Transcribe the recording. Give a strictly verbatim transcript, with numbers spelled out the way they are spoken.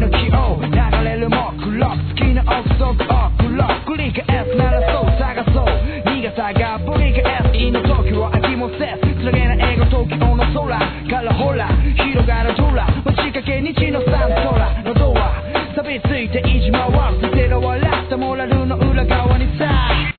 の気を流れるもクロック好きな奥底をクロック繰り返すならそう探そう苦さがぶり返すいの時は秋もせずつらげな笑顔東京の空からほら広がる空持ちかけ日のサントラ